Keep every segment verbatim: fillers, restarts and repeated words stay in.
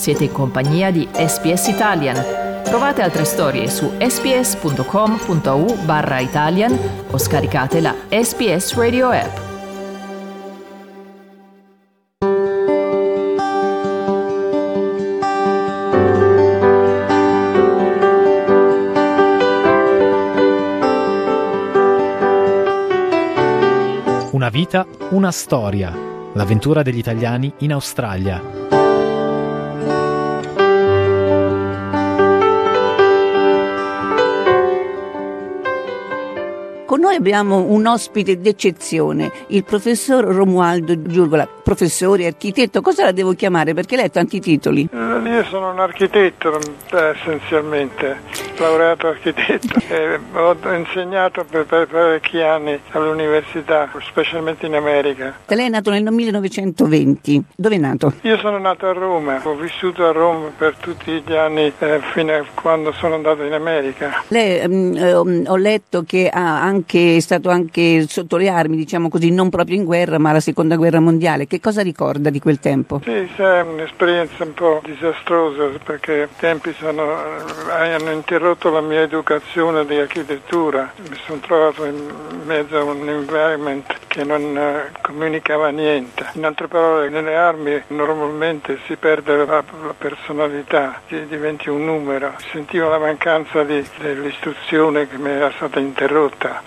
Siete in compagnia di S B S Italian. Trovate altre storie su sbs.com.au barra Italian o scaricate la S B S Radio app. Una vita, una storia. L'avventura degli italiani in Australia. Con noi abbiamo un ospite d'eccezione, il professor Romualdo Giurgola. Professore, architetto, cosa la devo chiamare? Perché lei ha tanti titoli. Io sono un architetto, essenzialmente, laureato architetto. E ho insegnato per, per parecchi anni all'università, specialmente in America. Lei è nato nel millenovecentoventi. Dove è nato? Io sono nato a Roma, ho vissuto a Roma per tutti gli anni eh, fino a quando sono andato in America. Lei, um, ho letto che ha anche, è stato anche sotto le armi, diciamo così, non proprio in guerra, ma alla seconda guerra mondiale. Che cosa ricorda di quel tempo? Sì, è un'esperienza un po' disastrosa perché i tempi sono, hanno interrotto la mia educazione di architettura. Mi sono trovato in mezzo a un environment che non uh, comunicava niente. In altre parole, nelle armi normalmente si perde la, la personalità, diventi un numero. Sentivo la mancanza di, dell'istruzione che mi era stata interrotta.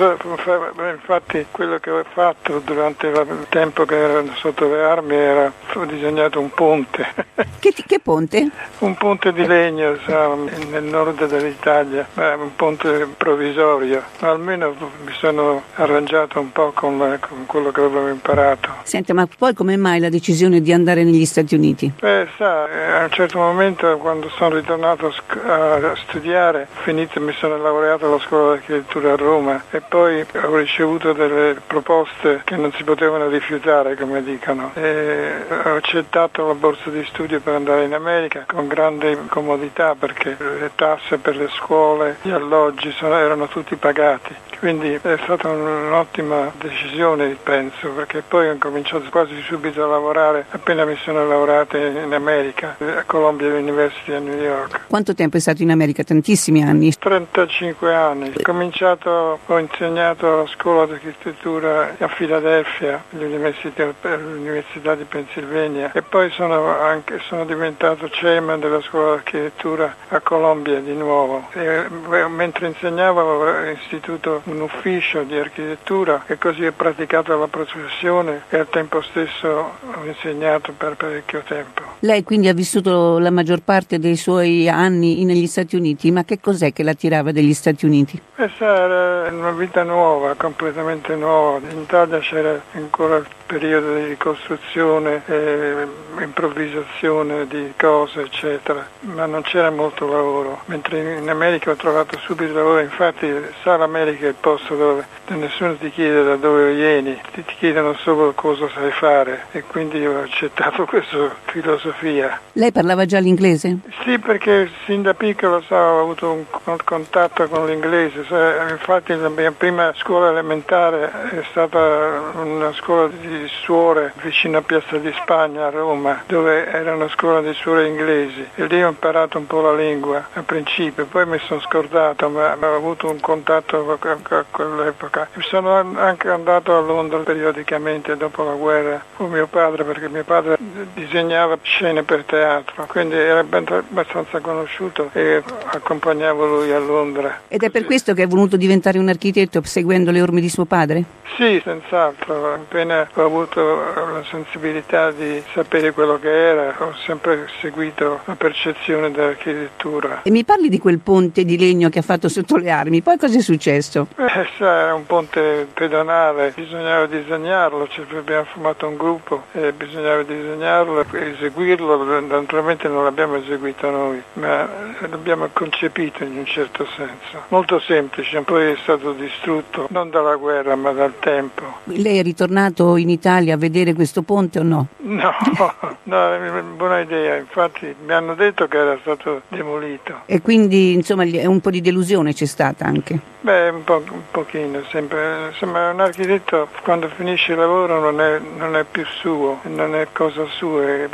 Infatti quello che ho fatto durante il tempo che ero sotto le armi era, ho disegnato un ponte. Che, che ponte? Un ponte di legno, sa, nel nord dell'Italia, un ponte provvisorio. Almeno mi sono arrangiato un po' con, la, con quello che avevo imparato. Senta, ma poi come mai la decisione di andare negli Stati Uniti? Beh, sa, a un certo momento quando sono ritornato a studiare, finito, mi sono laureato alla scuola di architettura a Roma e poi ho ricevuto delle proposte che non si potevano rifiutare, come dicono. E ho accettato la borsa di studio per andare in America con grande comodità perché le tasse per le scuole, gli alloggi sono, erano tutti pagati. Quindi è stata un'ottima decisione, penso, perché poi ho cominciato quasi subito a lavorare appena mi sono laureato in America, a Columbia University a New York. Quanto tempo è stato in America? Tantissimi anni? trentacinque anni. Ho cominciato, ho insegnato alla scuola di architettura a Filadelfia, all'università, all'università di Pennsylvania, e poi sono, anche, sono diventato chairman della scuola di architettura a Columbia di nuovo. E, mentre insegnavo ho istituito un ufficio di architettura e così ho praticato la professione e al tempo stesso ho insegnato per parecchio tempo. Lei quindi ha vissuto la maggior parte dei suoi anni negli Stati Uniti, ma che cos'è che la tirava degli Stati Uniti? Questa era una vita nuova, completamente nuova. In Italia c'era ancora il periodo di ricostruzione e improvvisazione di cose, eccetera, ma non c'era molto lavoro. Mentre in America ho trovato subito lavoro, infatti sa, l'America è il posto dove nessuno ti chiede da dove vieni, ti chiedono solo cosa sai fare e quindi ho accettato questa filosofia. Lei parlava già l'inglese? Sì, perché sin da piccolo so, ho avuto un, un contatto con l'inglese. Infatti la mia prima scuola elementare è stata una scuola di suore vicino a Piazza di Spagna a Roma, dove era una scuola di suore inglesi e lì ho imparato un po' la lingua al principio, poi mi sono scordato, ma ho avuto un contatto a quell'epoca. Sono anche andato a Londra periodicamente dopo la guerra con mio padre, perché mio padre disegnava scene per teatro, quindi era abbastanza conosciuto e accompagnavo lui a Londra. Ed è per questo che è voluto diventare un architetto seguendo le orme di suo padre? Sì, senz'altro. Appena ho avuto la sensibilità di sapere quello che era, ho sempre seguito la percezione dell'architettura. E mi parli di quel ponte di legno che ha fatto sotto le armi, poi cosa è successo? Eh, sa, era un ponte pedonale, bisognava disegnarlo, cioè abbiamo formato un gruppo e bisognava disegnarlo e eseguirlo, naturalmente non l'abbiamo eseguito noi, ma l'abbiamo concepito in un certo senso. Molto semplice, poi è stato distrutto non dalla guerra ma dal tempo. Lei è ritornato in Italia a vedere questo ponte o no? No, no, è una buona idea, infatti mi hanno detto che era stato demolito. E quindi insomma un po' di delusione c'è stata anche? Beh, un, po', un pochino, sempre. Insomma, un architetto quando finisce il lavoro non è, non è più suo, non è cosa sua,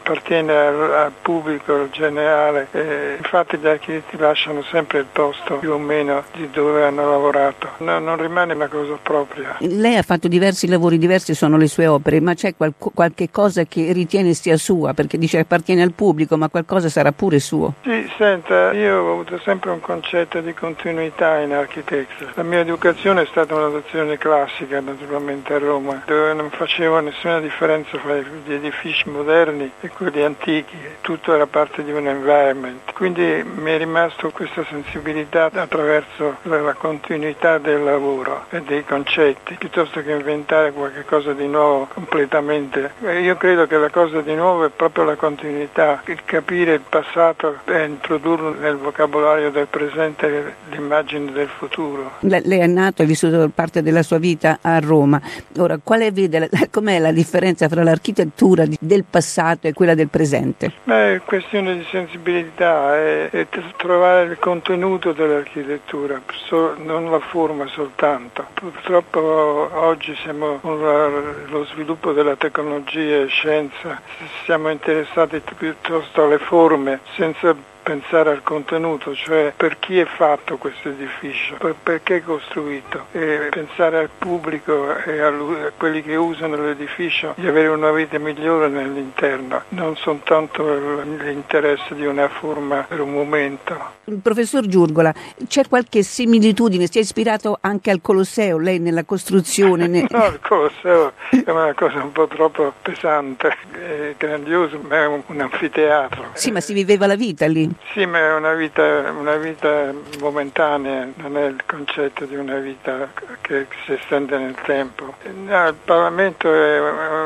appartiene al, al pubblico generale, e infatti gli architetti lasciano sempre il posto più o meno di dove hanno lavorato, no, non rimane una cosa propria. Lei ha fatto diversi lavori, diverse sono le sue opere, ma c'è qual- qualche cosa che ritiene sia sua, perché dice che appartiene al pubblico, ma qualcosa sarà pure suo? Sì, senta, io ho avuto sempre un concetto di continuità in architectura. La mia educazione è stata un'educazione classica, naturalmente a Roma, dove non facevo nessuna differenza fra gli edifici moderni e quelli antichi, tutto era parte di un environment. Quindi mi è rimasto questa sensibilità attraverso la continuità del lavoro e dei concetti, piuttosto che inventare qualche cosa di nuovo completamente. Io credo che la cosa di nuovo è proprio la continuità, il capire il passato e introdurlo nel vocabolario del presente l'immagine del futuro. Lei è nato e ha vissuto parte della sua vita a Roma. Ora, quale vede, com'è la differenza fra l'architettura del passato e quella del presente? Beh, è questione di sensibilità e, e trovare il contenuto dell'architettura, so, non la forma soltanto. Purtroppo oggi siamo con la, lo sviluppo della tecnologia e scienza, siamo interessati piuttosto alle forme senza pensare al contenuto, cioè per chi è fatto questo edificio, per, perché è costruito, e pensare al pubblico e a, a quelli che usano l'edificio di avere una vita migliore nell'interno, non soltanto l'interesse di una forma per un momento. Professor Giurgola, c'è qualche similitudine? Si è ispirato anche al Colosseo, lei nella costruzione? Ne... No, il Colosseo è una cosa un po' troppo pesante, è grandioso, ma è un, un anfiteatro. Sì, ma si viveva la vita lì. Sì, ma è una vita, una vita momentanea, non è il concetto di una vita che si estende nel tempo. No, il Parlamento è,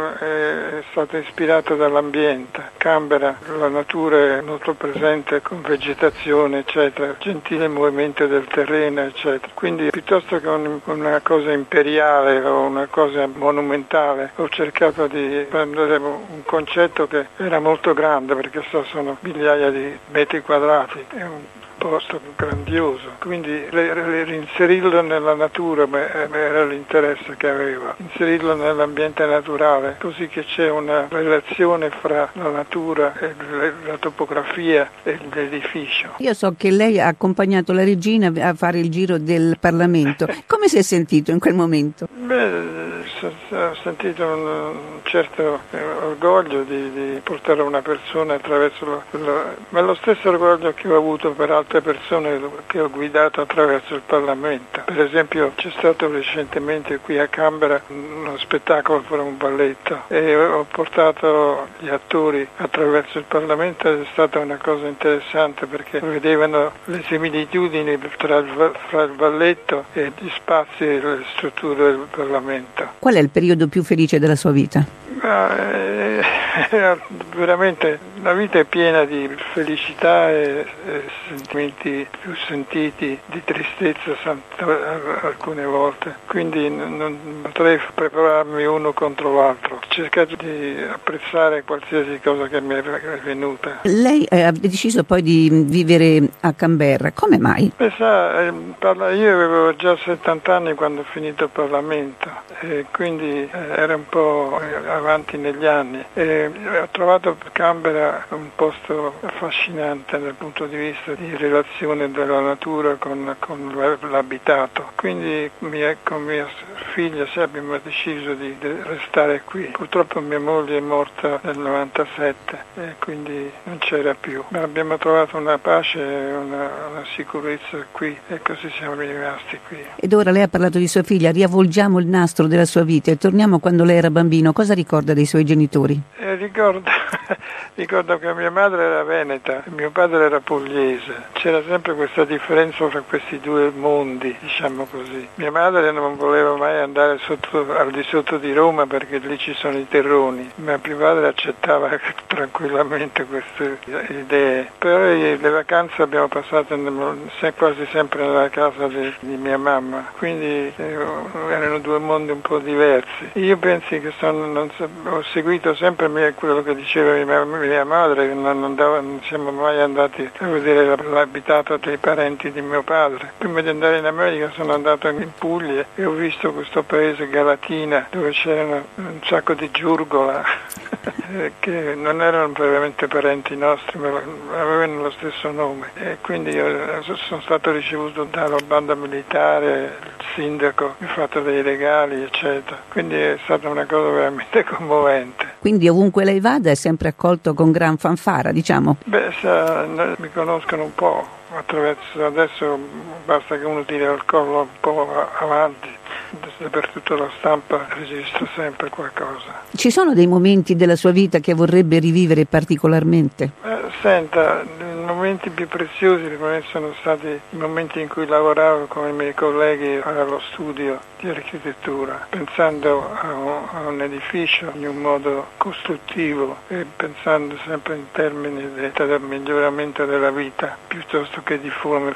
è stato ispirato dall'ambiente. Canberra, la natura è molto presente con vegetazione, eccetera, gentile movimento del terreno, eccetera. Quindi piuttosto che un, una cosa imperiale o una cosa monumentale, ho cercato di prendere un concetto che era molto grande, perché sono migliaia di metri quadrati, è un posto grandioso, quindi inserirlo nella natura era l'interesse che avevo, inserirlo nell'ambiente naturale, così che c'è una relazione fra la natura e la topografia e l'edificio. Io so che lei ha accompagnato la regina a fare il giro del Parlamento. Come si è sentito in quel momento? Beh, ho sentito un certo orgoglio di, di portare una persona attraverso lo, lo, ma lo stesso orgoglio che ho avuto per altre persone che ho guidato attraverso il Parlamento. Per esempio c'è stato recentemente qui a Canberra uno spettacolo per un balletto e ho portato gli attori attraverso il Parlamento ed è stata una cosa interessante perché vedevano le similitudini tra il, fra il balletto e gli spazi e le strutture del Parlamento. Qual è il periodo più felice della sua vita? Eh, eh, veramente la vita è piena di felicità e, e sentimenti più sentiti, di tristezza alcune volte, quindi non potrei prepararmi uno contro l'altro. Ho cercato di apprezzare qualsiasi cosa che mi è venuta. Lei eh, ha deciso poi di vivere a Canberra, come mai? Eh, sa, eh, parla, io avevo già settanta anni quando ho finito il Parlamento e quindi eh, era un po' avanti negli anni e ho trovato Canberra un posto affascinante dal punto di vista di relazione della natura con, con l'abitato, quindi mia, con mia figlia abbiamo deciso di, di restare qui. Purtroppo mia moglie è morta nel novantasette e quindi non c'era più, ma abbiamo trovato una pace e una, una sicurezza qui e così siamo rimasti qui. Ed ora lei ha parlato di sua figlia, riavvolgiamo il nastro della sua vita e torniamo quando lei era bambino. Cosa ricorda dei suoi genitori? Eh, ricordo, ricordo che mia madre era veneta e mio padre era pugliese. C'era sempre questa differenza fra questi due mondi, diciamo così. Mia madre non voleva mai andare sotto, al di sotto di Roma perché lì ci sono i terroni, ma mio padre accettava tranquillamente queste idee. Però le vacanze abbiamo passato quasi sempre nella casa di, di mia mamma, quindi eh, erano due mondi un po' diversi. Io penso che sono, non so, ho seguito sempre mia, quello che diceva mia, mia madre, non, andava, non siamo mai andati a vedere l'abitato dei parenti di mio padre. Prima di andare in America sono andato in Puglia e ho visto questo paese Galatina dove c'erano un sacco di giurgola che non erano veramente parenti nostri, ma avevano lo stesso nome, e quindi io sono stato ricevuto dalla banda militare, il sindaco mi ha fatto dei regali eccetera, quindi è stata una cosa veramente commovente. Quindi ovunque lei vada è sempre accolto con gran fanfara, diciamo? Beh, sa, mi conoscono un po', attraverso, adesso basta che uno tira il collo un po' avanti, dappertutto la stampa registra sempre qualcosa. Ci sono dei momenti della sua vita che vorrebbe rivivere particolarmente? Eh, senta, i momenti più preziosi per me sono stati i momenti in cui lavoravo con i miei colleghi allo studio di architettura, pensando a un, a un edificio in un modo costruttivo e pensando sempre in termini di, del miglioramento della vita piuttosto che di forme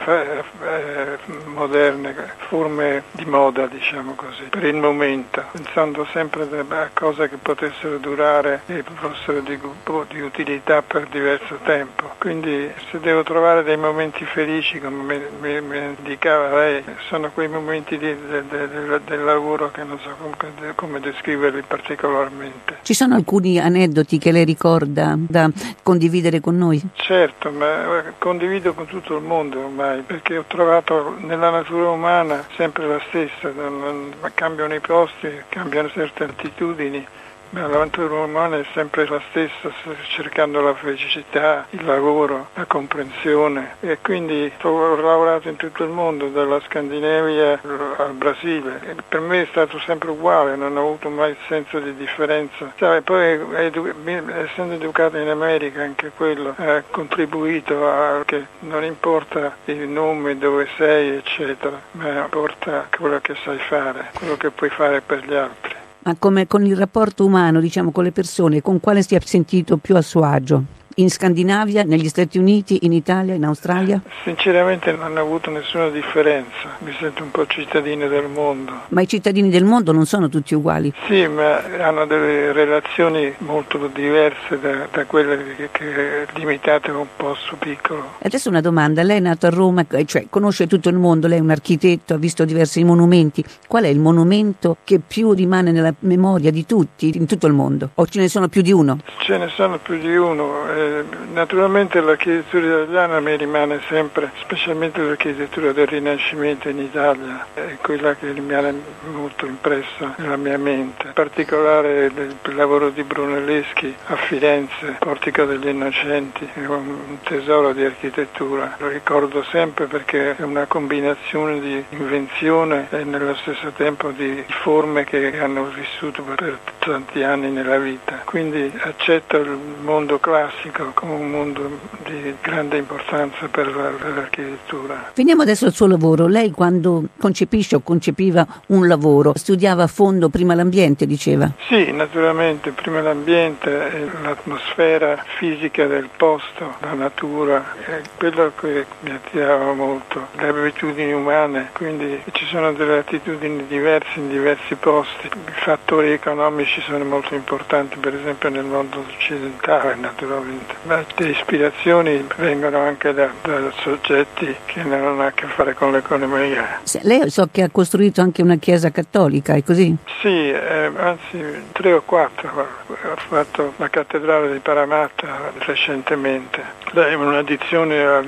eh, moderne, forme di moda, diciamo così, per il momento, pensando sempre a cose che potessero durare e fossero di, di utilità per diverso tempo. Quindi se devo trovare dei momenti felici, come mi, mi, mi indicava lei, sono quei momenti di, de, de, de, del lavoro che non so come, come descriverli particolarmente. Ci sono alcuni aneddoti che lei ricorda da condividere con noi? Certo, ma condivido con tutto il mondo ormai, perché ho trovato nella natura umana sempre la stessa, non, cambiano i posti, cambiano certe attitudini, ma la natura umana è sempre la stessa, cercando la felicità, il lavoro, la comprensione, e quindi ho lavorato in tutto il mondo, dalla Scandinavia al Brasile, e per me è stato sempre uguale, non ho avuto mai senso di differenza. E poi edu- essendo educato in America, anche quello ha contribuito a che non importa il nome, dove sei eccetera, ma importa quello che sai fare, quello che puoi fare per gli altri. Ma come con il rapporto umano, diciamo, con le persone, con quale si è sentito più a suo agio? In Scandinavia, negli Stati Uniti, in Italia, in Australia? Sinceramente non ho avuto nessuna differenza, mi sento un po' cittadino del mondo. Ma i cittadini del mondo non sono tutti uguali? Sì, ma hanno delle relazioni molto diverse da, da quelle che, che limitate a un posto piccolo. Adesso una domanda, lei è nato a Roma, cioè conosce tutto il mondo, lei è un architetto, ha visto diversi monumenti. Qual è il monumento che più rimane nella memoria di tutti, in tutto il mondo? O ce ne sono più di uno? Ce ne sono più di uno. Naturalmente l'architettura italiana mi rimane sempre, specialmente l'architettura del Rinascimento in Italia, è quella che rimane molto impressa nella mia mente. In particolare il lavoro di Brunelleschi a Firenze, Portico degli Innocenti, è un tesoro di architettura. Lo ricordo sempre perché è una combinazione di invenzione e nello stesso tempo di forme che hanno vissuto per tanti anni nella vita. Quindi accetto il mondo classico come un mondo di grande importanza per l'architettura. Veniamo adesso al suo lavoro. Lei quando concepisce o concepiva un lavoro studiava a fondo prima l'ambiente, diceva? Sì, naturalmente, prima l'ambiente, l'atmosfera fisica del posto, la natura, è quello che mi attirava molto, le abitudini umane, quindi ci sono delle attitudini diverse in diversi posti. I fattori economici sono molto importanti, per esempio nel mondo occidentale naturalmente. Ma le ispirazioni vengono anche da, da soggetti che non hanno a che fare con l'economia. Lei so che ha costruito anche una chiesa cattolica, è così? Sì, eh, anzi tre o quattro. Ho fatto la cattedrale di Paramatta recentemente. È un'addizione a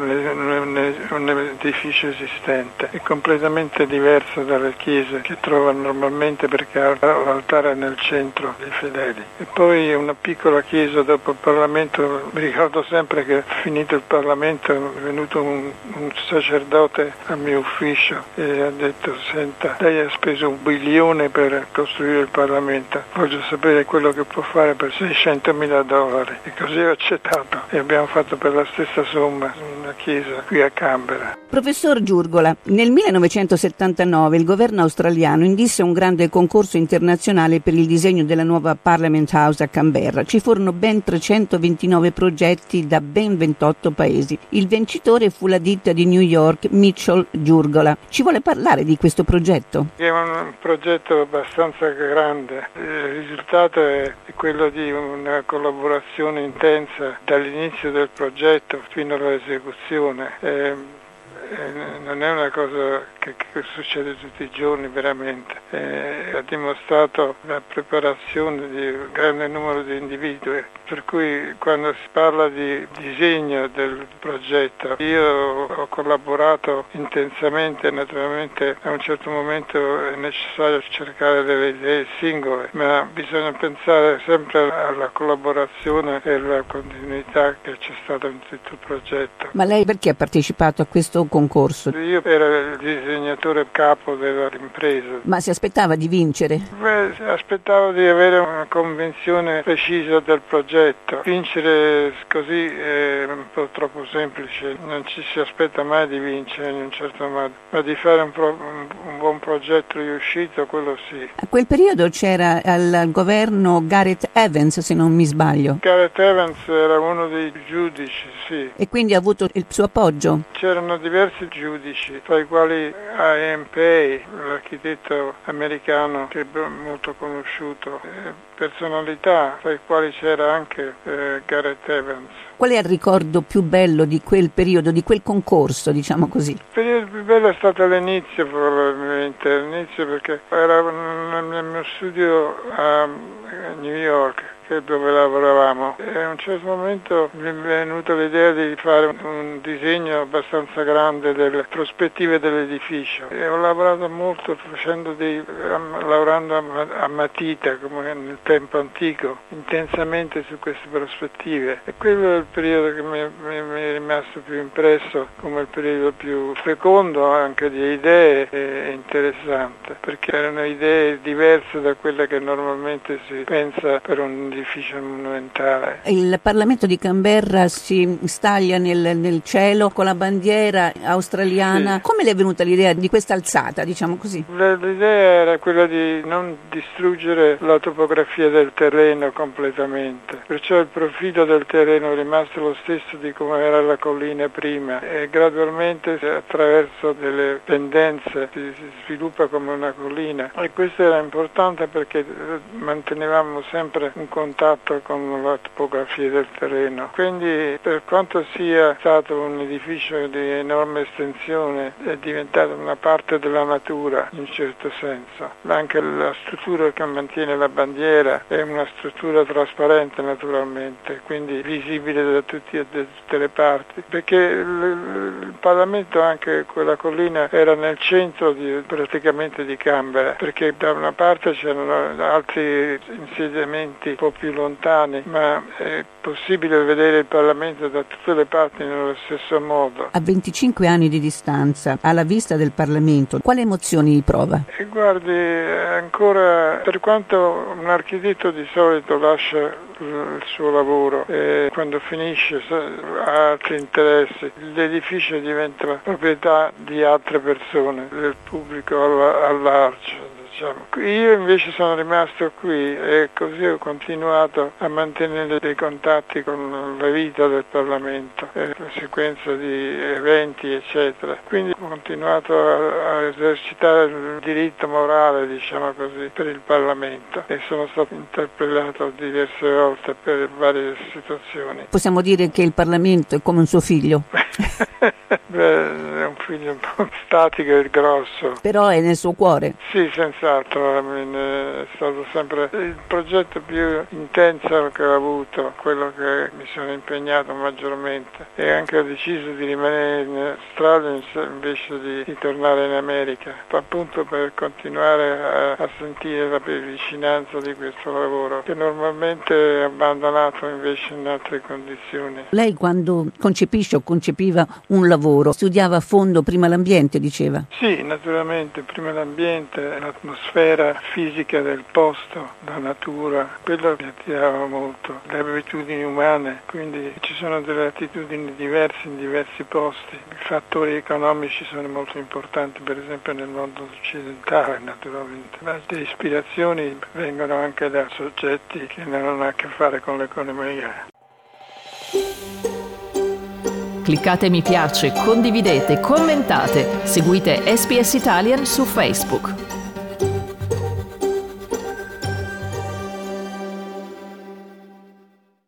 un edificio esistente, è completamente diversa dalle chiese che trova normalmente perché ha l'altare nel centro dei fedeli. E poi una piccola chiesa dopo il Parlamento. Mi ricordo sempre che finito il Parlamento è venuto un, un sacerdote al mio ufficio e ha detto: senta, lei ha speso un bilione per costruire il Parlamento, voglio sapere quello che può fare per seicentomila dollari. E così ho accettato e abbiamo fatto per la stessa somma una una chiesa qui a Canberra. Professor Giurgola, nel millenovecentosettantanove il governo australiano indisse un grande concorso internazionale per il disegno della nuova Parliament House a Canberra. Ci furono ben trecentoventinove progetti da ben ventotto paesi. Il vincitore fu la ditta di New York Mitchell Giurgola. Ci vuole parlare di questo progetto? È un progetto abbastanza grande. Il risultato è quello di una collaborazione intensa dall'inizio del progetto fino all'esecuzione. Eh, non è una cosa che, che succede tutti i giorni veramente, eh, ha dimostrato la preparazione di un grande numero di individui, per cui quando si parla di disegno del progetto io ho collaborato intensamente. Naturalmente a un certo momento è necessario cercare delle idee singole, ma bisogna pensare sempre alla collaborazione e alla continuità che c'è stata in tutto il progetto. Ma lei perché ha partecipato a questo concorso? Io ero il disegnatore capo dell'impresa. Ma si aspettava di vincere? Beh, aspettavo di avere una convinzione precisa del progetto. Vincere così è un po' troppo semplice, non ci si aspetta mai di vincere in un certo modo, ma di fare un, pro, un, un buon progetto riuscito, quello sì. A quel periodo c'era al governo Gareth Evans, se non mi sbaglio. Gareth Evans era uno dei giudici, sì. E quindi ha avuto il suo appoggio? C'erano diversi giudici, tra i quali A M P, l'architetto americano che è molto conosciuto, personalità, tra i quali c'era anche eh, Gareth Evans. Qual è il ricordo più bello di quel periodo, di quel concorso, diciamo così? Il periodo più bello è stato all'inizio, probabilmente, all'inizio perché era nel mio studio a New York, dove lavoravamo, e a un certo momento mi è venuta l'idea di fare un disegno abbastanza grande delle prospettive dell'edificio e ho lavorato molto facendo dei, lavorando a matita come nel tempo antico, intensamente su queste prospettive, e quello è il periodo che mi, mi, mi è rimasto più impresso come il periodo più fecondo anche di idee e interessante, perché erano idee diverse da quelle che normalmente si pensa per un edificio monumentale. Il Parlamento di Canberra si staglia nel, nel cielo con la bandiera australiana. Sì. Come le è venuta l'idea di questa alzata, diciamo così? L'idea era quella di non distruggere la topografia del terreno completamente, perciò il profilo del terreno è rimasto lo stesso di come era la collina prima e gradualmente attraverso delle pendenze si, si sviluppa come una collina, e questo era importante perché mantenevamo sempre un contatto con la topografia del terreno. Quindi per quanto sia stato un edificio di enorme estensione è diventato una parte della natura in un certo senso. Anche la struttura che mantiene la bandiera è una struttura trasparente naturalmente, quindi visibile da, tutti, da tutte le parti, perché il, il Parlamento, anche quella collina, era nel centro di, praticamente di Canberra, perché da una parte c'erano altri insediamenti un po' più lontani, ma è possibile vedere il Parlamento da tutte le parti nello stesso modo. A venticinque anni di distanza, alla vista del Parlamento, quali emozioni prova? E guardi, ancora, per quanto un architetto di solito lascia il suo lavoro e quando finisce ha altri interessi, l'edificio diventa proprietà di altre persone, del pubblico all- large. Io invece sono rimasto qui e così ho continuato a mantenere dei contatti con la vita del Parlamento, eh, la sequenza di eventi eccetera. Quindi ho continuato a, a esercitare il diritto morale, diciamo così, per il Parlamento e sono stato interpellato diverse volte per varie situazioni. Possiamo dire che il Parlamento è come un suo figlio? Beh, è un figlio un po' statico e grosso. Però è nel suo cuore? Sì, senz'altro. È stato sempre il progetto più intenso che ho avuto, quello che mi sono impegnato maggiormente, e anche ho deciso di rimanere in Australia invece di, di tornare in America, appunto per continuare a, a sentire la vicinanza di questo lavoro che normalmente è abbandonato invece in altre condizioni. Lei quando concepisce o concepiva un lavoro studiava a fondo mondo prima l'ambiente, diceva. Sì, naturalmente, prima l'ambiente, l'atmosfera fisica del posto, la natura, quello mi attirava molto, le abitudini umane, quindi ci sono delle attitudini diverse in diversi posti. I fattori economici sono molto importanti, per esempio nel mondo occidentale naturalmente, ma le ispirazioni vengono anche da soggetti che non hanno a che fare con l'economia. Cliccate mi piace, condividete, commentate, seguite S B S Italian su Facebook.